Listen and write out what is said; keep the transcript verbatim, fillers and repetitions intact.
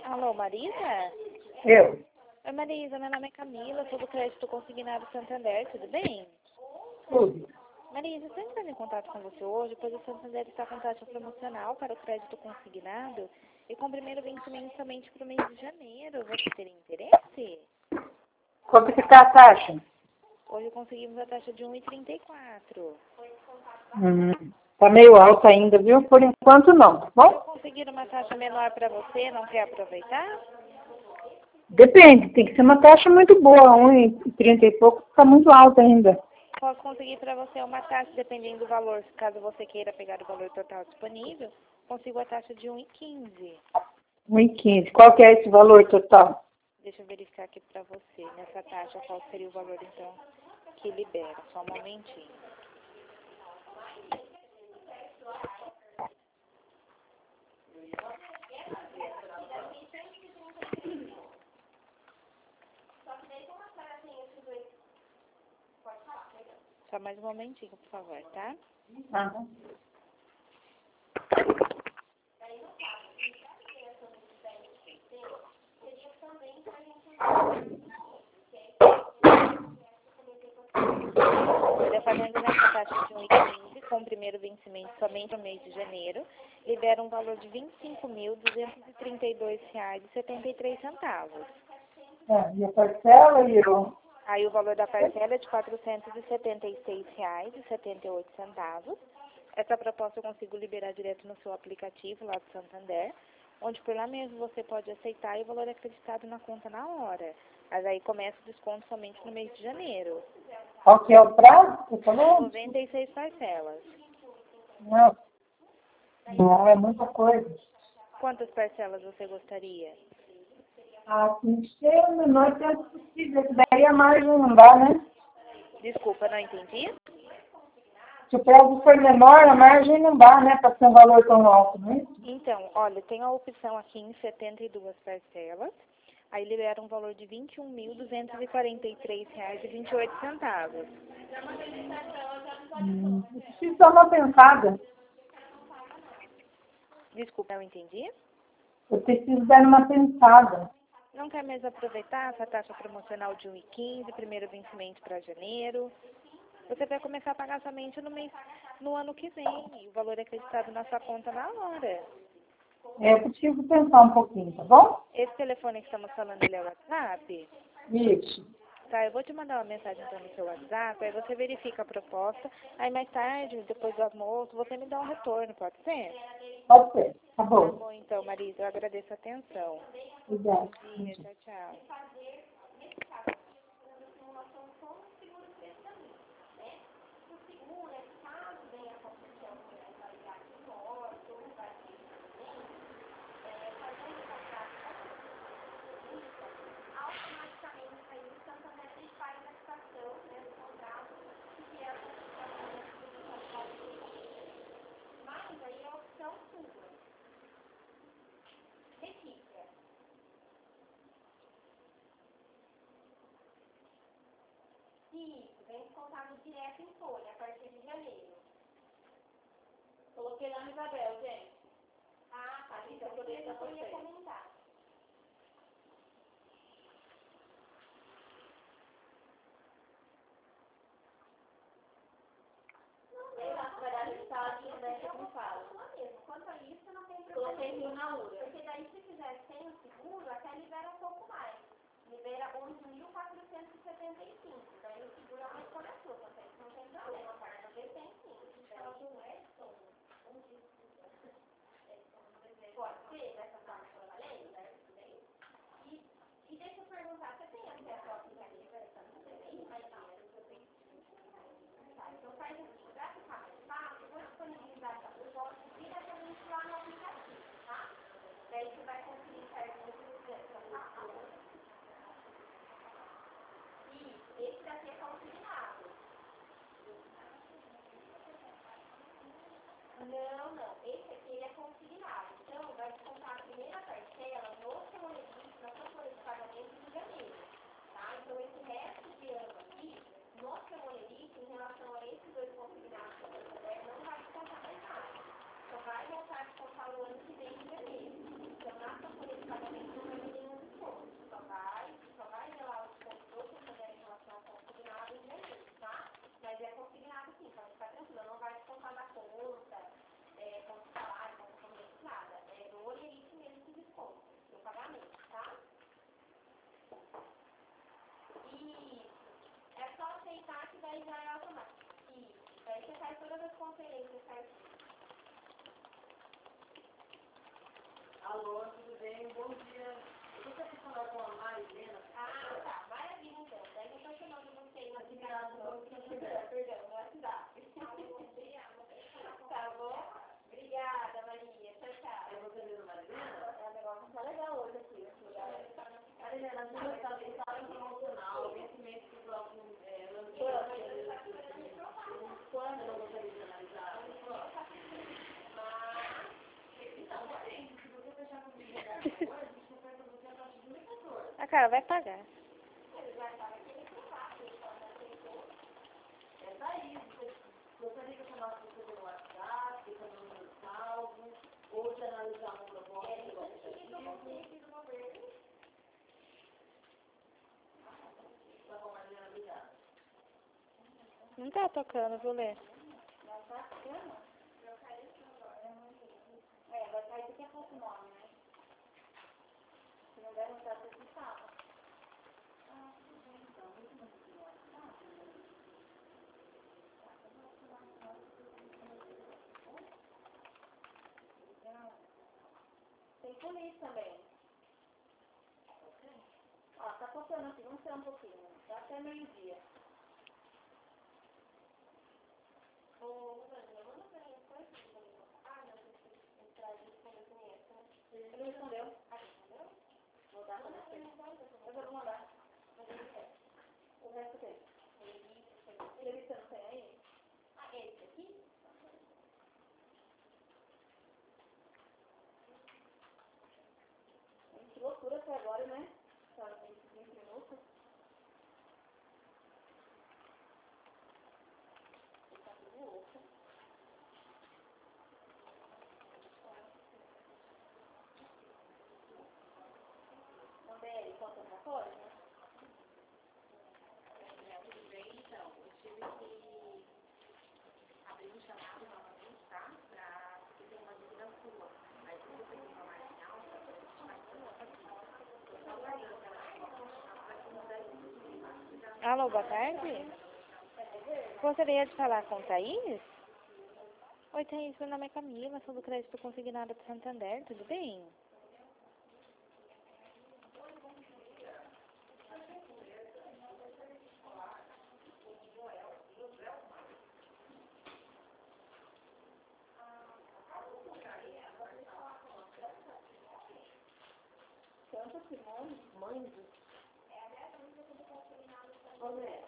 Alô, Marisa? Eu. Oi, Marisa, meu nome é Camila, sou do Crédito Consignado Santander, tudo bem? Tudo. Marisa, estou entrando em contato com você hoje, pois o Santander está com taxa promocional para o crédito consignado e com o primeiro vencimento somente para o mês de janeiro. Você teria interesse? Quanto que tá a taxa? Hoje conseguimos a taxa de um vírgula trinta e quatro. Hum, tá meio alta ainda, viu? Por enquanto não, tá Se eu bom? conseguir uma taxa menor para você, não quer aproveitar? Depende, tem que ser uma taxa muito boa. um e trinta e pouco tá muito alta ainda. Posso conseguir para você uma taxa, dependendo do valor, caso você queira pegar o valor total disponível, consigo a taxa de um vírgula quinze. um e quinze. Qual que é esse valor total? Deixa eu verificar aqui para você. Nessa taxa, qual seria o valor, então, que libera? Só um momentinho. Só mais um momentinho, por favor, tá? Aham. Olha, fazendo nessa taxa de um vírgula quinze, com o primeiro vencimento somente no mês de janeiro, libera um valor de vinte e cinco mil, duzentos e trinta e dois reais e setenta e três centavos. É, e a parcela e o... Aí o valor da parcela é de quatrocentos e setenta e seis reais e setenta e oito centavos. Essa proposta eu consigo liberar direto no seu aplicativo lá do Santander, onde por lá mesmo você pode aceitar e o valor é acreditado na conta na hora. Mas aí começa o desconto somente no mês de janeiro. Qual que é o prazo? Você falou? noventa e seis parcelas. Não. Não, é muita coisa. Quantas parcelas você gostaria? Ah, tem que ser o menor tempo possível. Que daí a margem não dá, né? Desculpa, não entendi? Se o prazo for menor, a margem não dá, né? Para ser um valor tão alto, né? Então, olha, tem a opção aqui em setenta e duas parcelas. Aí libera um valor de vinte e um mil, duzentos e quarenta e três reais e vinte e oito centavos. Hum, eu preciso dar uma pensada. Desculpa, não entendi? Eu preciso dar uma pensada. Não quer mesmo aproveitar essa taxa promocional de um vírgula quinze, primeiro vencimento para janeiro? Você vai começar a pagar somente no mês, no ano que vem. E o valor é acreditado na sua conta na hora. É, eu preciso pensar um pouquinho, tá bom? Esse telefone que estamos falando, ele é o WhatsApp? Isso. Tá, eu vou te mandar uma mensagem então no seu WhatsApp, aí você verifica a proposta, aí mais tarde, depois do almoço, você me dá um retorno, pode ser? Pode ser. Tá Tá bom. bom então, Marisa, eu agradeço a atenção. Obrigada. Bom dia, tchau, tchau. Isso, vem descontado direto em folha, a partir de janeiro. Coloquei lá no Isabel, gente. Ah, tá. Então, eu poderia comentar. Não, eu acho que vai dar resultado e né, que me fala. Mesmo. Quanto a isso, não tem problema. Coloquei mil na U R A. Porque daí, se fizer sem o seguro, até libera um pouco mais. Libera onze mil quatrocentos e setenta e cinco. Daí o seguro é uma escolha sua, você não tem problema. Para não ter, tem sim. Então, não é só um pode ser dessa forma que eu falei, né? E, e deixa eu perguntar, você tem acesso ao aplicativo da Santander aí? Mas não, eu tenho. Tá, então faz assim, para ficar mais fácil, eu vou disponibilizar essa proposta diretamente lá no aplicativo, tá? Daí você vai conseguir certinho o preço, tá? E esse daqui é consignado. Não, não. Esse aqui ele é consignado. Então, vai descontar a primeira parcela no seu boletim, na sua folha de pagamento de janeiro. Tá? Então, esse resto de ano aqui, no seu boletim, em relação a esses dois consignados que você puder, não vai descontar mais nada. Só vai voltar a descontar o ano que vem de janeiro. Então, na campanha de pagamento não vai ter nenhum desconto. Só vai, só vai revelar os pontos do consignado em relação ao consignado e gerente, tá? Mas é consignado sim, pode ficar tranquila, não vai descontar da conta, é, ponto salário, ponto comercial, nada. É do Olerite mesmo de desconto, do pagamento, tá? E é só aceitar que daí já é automático. E daí você faz todas as conferências certinho. Alô, tudo bem? Bom dia. Eu gostaria de falar com a Marilena. Ah, tá. Maravilha, então. Daí eu estou chamando você aí no Obrigada, aplicativo. Perdão, no WhatsApp. Tá bom? Obrigada, Maria. Tchau, tchau. É você mesmo, Marilena? É, o negócio tá legal hoje aqui. Marilena, a gente está em estado promocional, vencimento do próximo é, ano. Quando eu gostaria de analisar? Então, depende. Se você fechar comigo agora, a gente oferta você a partir de mil e quatorze. A cara vai pagar. É daí, você gostaria que eu chamasse você pelo WhatsApp, deixando o número salvo, ou de analisar uma proposta É do isso aqui que eu mostrei aplicativo. aqui do governo. Tá bom, Marilena, obrigada. Não tá tocando, viu, Lê? Não tá ficando? É, vai cair daqui a pouco o nome, né? Se não der, não tá tudo fala. Tem polícia também. Ó, tá funcionando aqui, vamos esperar um pouquinho. Dá até meio-dia. Ô, Rosângela, manda pra mim as coisas que eu vou Ah, não, eu traz isso quando eu conheço, né? Ele não respondeu. Ah, respondeu? Vou dar pra você. Eu vou mandar. Mas ele quer. O resto dele. Ele você não tem aí? Ah, esse aqui? Que loucura foi agora, né? Só vinte minutos. Tá tudo louco. Também aí, conta outra coisa? Tudo bem, então, eu tive que abrir um chamado novamente, tá? Pra porque tem uma dúvida sua. Mas se você tem uma margem alta, a gente vai ter uma aqui. Eu tô aguardando ela para que mudar isso. Alô, boa tarde. Gostaria de falar com Thaís? Oi, Thaís, meu nome é Camila, sou do Crédito Consignado do Santander, tudo bem? Tanto que mãe, Mãe do... Olha,